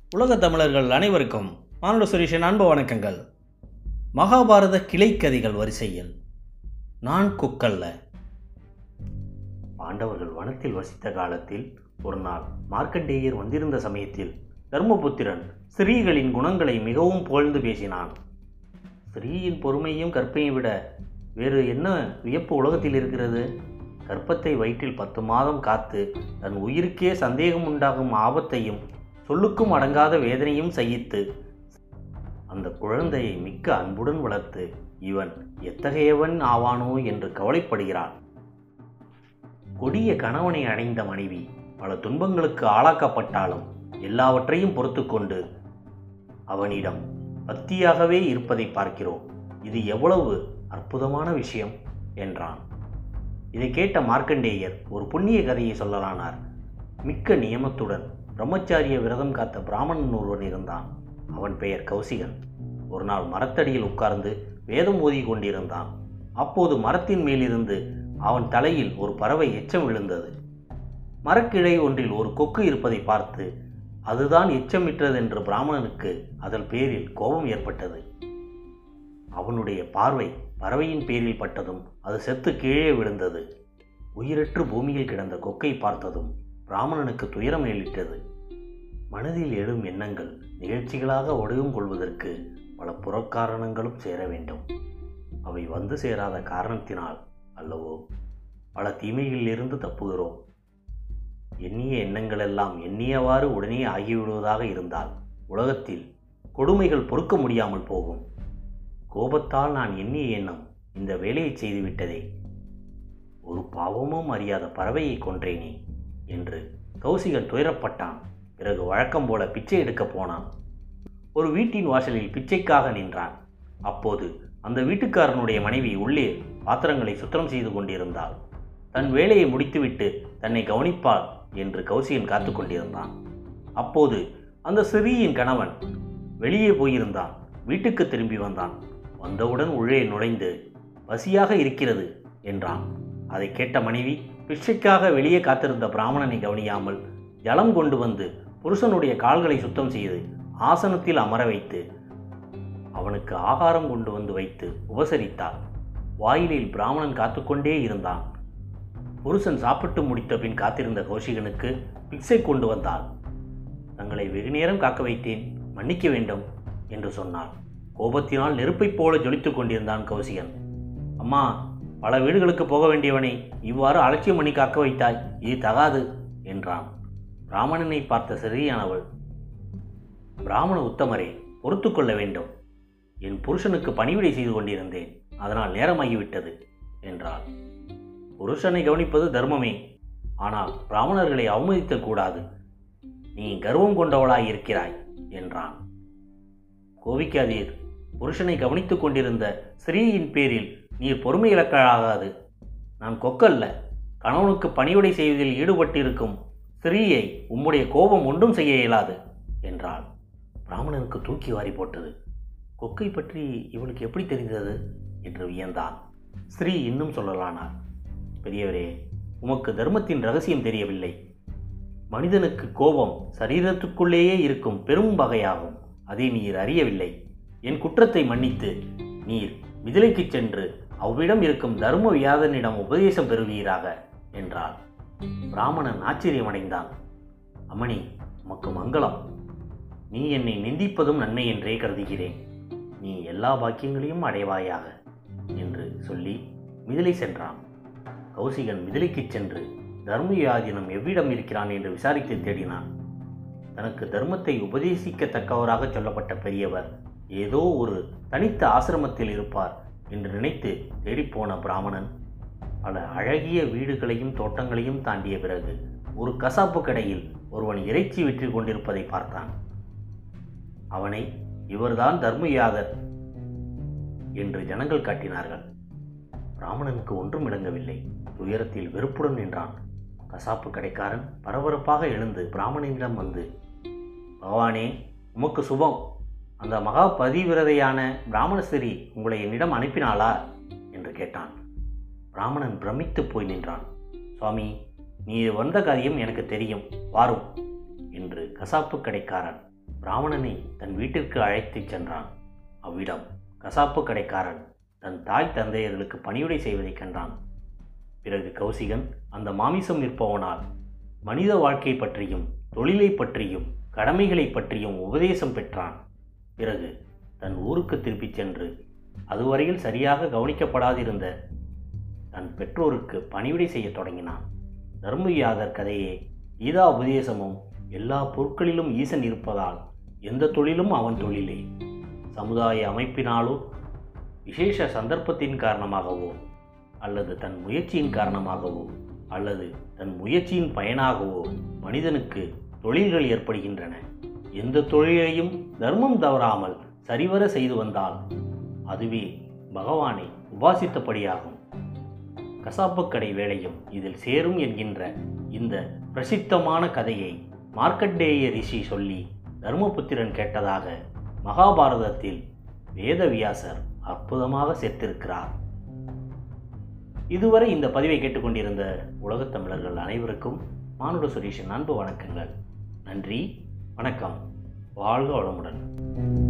உலகத் தமிழர்கள் அனைவருக்கும் மானுட சுரேஷின் அன்பு வணக்கங்கள். மகாபாரத கிளைக்கதைகள் வரிசையில் நான் கொக்கல்ல. பாண்டவர்கள் வனத்தில் வசித்த காலத்தில் ஒரு நாள் மார்க்கண்டேயர் வந்திருந்த சமயத்தில் தர்மபுத்திரன் ஸ்திரீகளின் குணங்களை மிகவும் புகழ்ந்து பேசினான். ஸ்திரீயின் பொறுமையும் கற்பையும் விட வேறு என்ன வியப்பு உலகத்தில் இருக்கிறது? கற்பத்தை வயிற்றில் 10 மாதம் காத்து தன் உயிருக்கே சந்தேகம் உண்டாகும் ஆபத்தையும் சொல்லுக்கும் அடங்காத வேதனையும் சகித்து அந்த குழந்தையை மிக்க அன்புடன் வளர்த்து இவன் எத்தகையவன் ஆவானோ என்று கவலைப்படுகிறான். கொடிய கணவனை அடைந்த மனைவி பல துன்பங்களுக்கு ஆளாக்கப்பட்டாலும் எல்லாவற்றையும் பொறுத்து கொண்டு அவனிடம் பக்தியாகவே இருப்பதை பார்க்கிறோம். இது எவ்வளவு அற்புதமான விஷயம் என்றான். இதை கேட்ட மார்க்கண்டேயர் ஒரு புண்ணிய கதையை சொல்லலானார். மிக்க நியமத்துடன் பிரம்மச்சாரிய விரதம் காத்த பிராமணன் ஒருவன் இருந்தான். அவன் பெயர் கௌசிகன். ஒரு நாள் மரத்தடியில் உட்கார்ந்து வேதம் ஓதி கொண்டிருந்தான். அப்போது மரத்தின் மேலிருந்து அவன் தலையில் ஒரு பறவை எச்சம் விழுந்தது. மரக்கிளை ஒன்றில் ஒரு கொக்கு இருப்பதை பார்த்து அதுதான் எச்சமிட்டதென்று பிராமணனுக்கு அதன் பேரில் கோபம் ஏற்பட்டது. அவனுடைய பார்வை பறவையின் பேரில் பட்டதும் அது செத்து கீழே விழுந்தது. உயிரற்று பூமியில் கிடந்த கொக்கை பார்த்ததும் பிராமணனுக்கு துயரம் ஏற்பட்டது. மனதில் எழும் எண்ணங்கள் நிகழ்ச்சிகளாக வடிவம் கொள்வதற்கு பல புறக்காரணங்களும் சேர வேண்டும். அவை வந்து சேராத காரணத்தினால் அல்லவோ பல தீமைகளிலிருந்து தப்புகிறோம். எண்ணிய எண்ணங்களெல்லாம் எண்ணியவாறு உடனே ஆகிவிடுவதாக இருந்தால் உலகத்தில் கொடுமைகள் பொறுக்க முடியாமல் போகும். கோபத்தால் நான் எண்ணிய எண்ணம் இந்த வேலையை செய்துவிட்டதே. ஒரு பாவமும் அறியாத பறவையை கொன்றேனே என்று கௌசிகன் துயரப்பட்டான். பிறகு வழக்கம் போல பிச்சை எடுக்க போனான். ஒரு வீட்டின் வாசலில் பிச்சைக்காக நின்றான். அப்போது அந்த வீட்டுக்காரனுடைய மனைவி உள்ளே பாத்திரங்களை சுத்தம் செய்து கொண்டிருந்தாள். தன் வேலையை முடித்துவிட்டு தன்னை கவனிப்பாள் என்று கௌசிகன் காத்து கொண்டிருந்தான். அப்போது அந்த ஸ்திரீயின் கணவன் வெளியே போயிருந்தான். வீட்டுக்கு திரும்பி வந்தான். வந்தவுடன் உள்ளே நுழைந்து பசியாக இருக்கிறது என்றான். அதை கேட்ட மனைவி பிச்சைக்காக வெளியே காத்திருந்த பிராமணனை கவனியாமல் ஜலம் கொண்டு வந்து புருஷனுடைய கால்களை சுத்தம் செய்து ஆசனத்தில் அமர வைத்து அவனுக்கு ஆகாரம் கொண்டு வந்து வைத்து உபசரித்தாள். வாயிலில் பிராமணன் காத்துக்கொண்டே இருந்தான். புருஷன் சாப்பிட்டு முடித்த பின் காத்திருந்த கௌசிகனுக்கு பிச்சை கொண்டு வந்தாள். தங்களை வெகு நேரம் காக்க வைத்தேன், மன்னிக்க வேண்டும் என்று சொன்னாள். கோபத்தினால் நெருப்பைப் போல ஜொலித்து கொண்டிருந்தான் கௌசிகன். அம்மா, பல வீடுகளுக்கு போக வேண்டியவனை இவ்வாறு அலட்சியம் பண்ணி காக்க வைத்தாய், இது தகாது என்றான். பிராமணனை பார்த்த ஸ்திரீயானவள், பிராமண உத்தமரே, பொறுத்து கொள்ள வேண்டும். என் புருஷனுக்கு பணிவிடை செய்து கொண்டிருந்தேன், அதனால் நேரமாகிவிட்டது என்றாள். புருஷனை கவனிப்பது தர்மமே, ஆனால் பிராமணர்களை அவமதித்தல் கூடாது. நீ கர்வம் கொண்டவளாய் இருக்கிறாய் என்றான். கோபிக்காதீர், புருஷனை கவனித்துக் கொண்டிருந்த ஸ்திரீயின் பேரில் நீர் பொறுமை இழக்கலாகாது. நான் கொக்கல்ல, கணவனுக்கு பணிவிடை செய்வதில் ஈடுபட்டிருக்கும் ஸ்திரீயை உம்முடைய கோபம் ஒன்றும் செய்ய இயலாது என்றாள். பிராமணனுக்கு தூக்கி வாரி போட்டது. கொக்கை பற்றி இவளுக்கு எப்படி தெரிந்தது என்று வியந்தான். ஸ்திரீ இன்னும் சொல்லலானார். பெரியவரே, உமக்கு தர்மத்தின் ரகசியம் தெரியவில்லை. மனிதனுக்கு கோபம் சரீரத்துக்குள்ளேயே இருக்கும் பெரும் வகையாகும். அதை நீர் அறியவில்லை. என் குற்றத்தை மன்னித்து நீர் மிதிலைக்கு சென்று அவ்விடம் இருக்கும் தர்ம வியாதனிடம் உபதேசம் பெறுவீராக என்றாள். பிராமணன் ஆச்சரியமடைந்தான். அம்மணி, உமக்கு மங்களம். நீ என்னை நிந்திப்பதும் நன்மை என்றே கருதுகிறேன். நீ எல்லா பாக்கியங்களையும் அடைவாயாக என்று சொல்லி மிதிலை சென்றான். கௌசிகன் மிதிலைக்கு சென்று தர்மவியாதினம் எவ்விடம் இருக்கிறான் என்று விசாரித்து தேடினான். தனக்கு தர்மத்தை உபதேசிக்கத்தக்கவராக சொல்லப்பட்ட பெரியவர் ஏதோ ஒரு தனித்த ஆசிரமத்தில் இருப்பார் என்று நினைத்து தேடிப்போன பிராமணன் பல அழகிய வீடுகளையும் தோட்டங்களையும் தாண்டிய பிறகு ஒரு கசாப்பு கடையில் ஒருவன் இறைச்சி விற்று கொண்டிருப்பதை பார்த்தான். அவனை இவர்தான் தர்மயாதர் என்று ஜனங்கள் காட்டினார்கள். பிராமணனுக்கு ஒன்றும் விளங்கவில்லை. துயரத்தில் வெறுப்புடன் நின்றான். கசாப்பு கடைக்காரன் பரபரப்பாக எழுந்து பிராமணனிடம் வந்து, பகவானே, உமக்கு சுபம். அந்த மகா பதிவிரதையான பிராமணஸ்திரி உங்களை என்னிடம் அனுப்பினாளா என்று கேட்டான். பிராமணன் பிரமித்து போய் நின்றான். சுவாமி, நீ வந்த காரியம் எனக்கு தெரியும், வாரும் என்று கசாப்பு கடைக்காரன் பிராமணனை தன் வீட்டிற்கு அழைத்துச் சென்றான். அவ்விடம் கசாப்பு கடைக்காரன் தன் தாய் தந்தையர்களுக்கு பணிவிடை செய்வதைக் கண்டான். பிறகு கௌசிகன் அந்த மாமிசம் விற்பவனால் மனித வாழ்க்கை பற்றியும் தொழிலை பற்றியும் கடமைகளை பற்றியும் உபதேசம் பெற்றான். பிறகு தன் ஊருக்கு திரும்பிச் சென்று அதுவரையில் சரியாக கவனிக்கப்படாதிருந்த தன் பெற்றோருக்கு பணிவிடை செய்ய தொடங்கினான். தர்மவியாதர் கதையே கீதா உபதேசமும் எல்லா பொருட்களிலும் ஈசன் இருப்பதால் எந்த தொழிலும் அவன் தொழிலே. சமுதாய அமைப்பினாலோ விசேஷ சந்தர்ப்பத்தின் காரணமாகவோ அல்லது தன் முயற்சியின் காரணமாகவோ அல்லது தன் முயற்சியின் பயனாகவோ மனிதனுக்கு தொழில்கள் ஏற்படுகின்றன. எந்த தொழிலையும் தர்மம் தவறாமல் சரிவர செய்து வந்தால் அதுவே பகவானை உபாசித்தபடியாகும். கசாப்புக்கடை வேலையும் இதில் சேரும் என்கின்ற இந்த பிரசித்தமான கதையை மார்க்கண்டேய ரிஷி சொல்லி தர்மபுத்திரன் கேட்டதாக மகாபாரதத்தில் வேதவியாசர் அற்புதமாக சேர்த்திருக்கிறார். இதுவரை இந்த பதிவை கேட்டுக்கொண்டிருந்த உலகத் தமிழர்கள் அனைவருக்கும் மானுட சுரேஷின் அன்பு வணக்கங்கள். நன்றி, வணக்கம், வாழ்க வளமுடன்.